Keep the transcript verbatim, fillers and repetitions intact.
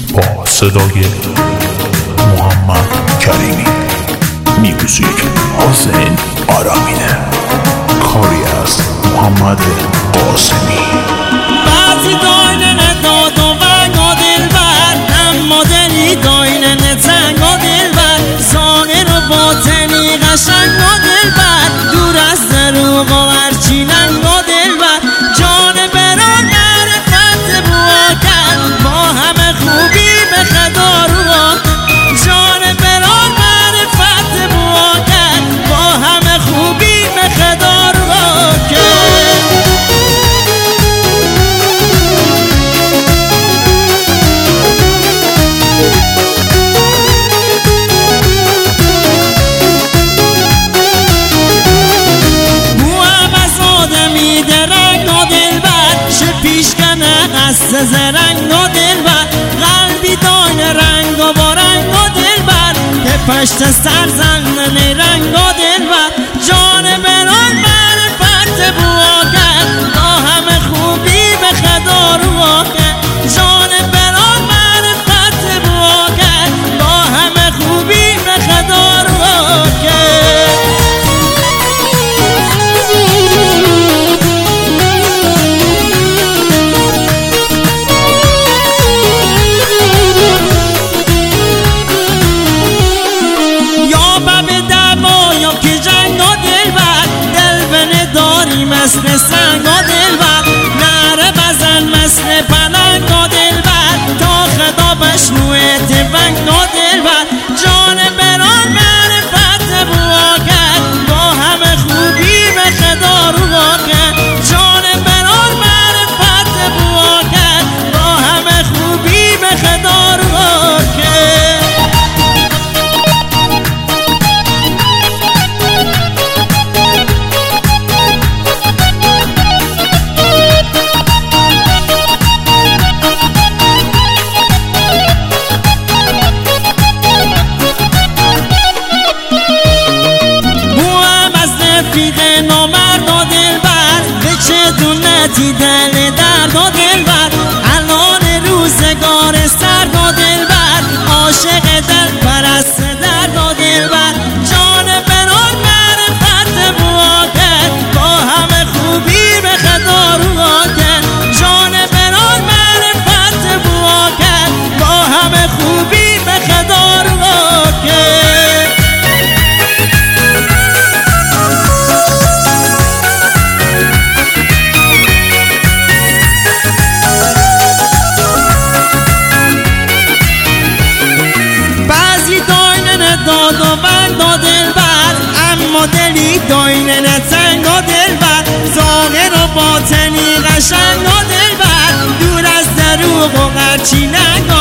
با صدای محمد کریمی، میوزیک حسین آرامینه، کاری از محمد قاسمی. بعضی داینه داد و ونگ و دلبر، اما دلی داینه تنگ و دلبر، ظاهر و باطنی قشنگ و دلبر، دور از دروغ و هرچی ننگ و دلبر، جان بران معرفت بوا کرد، با همه خوبی به خدا رو، جان بران معرفت بوا کرد، با همه خوبی به خدا رو کرد. قصد زرنگ و دلبر، قلبی داین رنگ و با رنگ و دلبر، که پشت سر زنن رنگ و دلبر، جان بران معرفت بوا کرد، با همه خوبی به خدا رو کرد، جان بران معرفت بوا کرد، با همه خوبی به خدا رو کرد. مثل سنگ و دلبر، نره بزن مثل پلنگ و دلبر، تا خدا بشنو اتفنگ و دلبر، جان بران معرفت بوا کرد، با همه خوبی به خدا رو کرد، جان بران معرفت بوا کرد، با همه خوبی به خدا رو کرد. رفیق نامرد و دلبر، به چه دونتی دل درد و دلبر، الان روزگار سرد و دلبر، عاشق دل پرست درد و دلبر، جان بران معرفت بوا کرد، با همه خوبی به خدا رو کرد، جان بران معرفت بوا کرد، با همه خوبی به خدا رو کرد. داد و ونگ و دلبر، اما دلی داینه تنگ و دلبر، ظاهر و باطنی قشنگ و دلبر، دور از دروغ و هرچی ننگ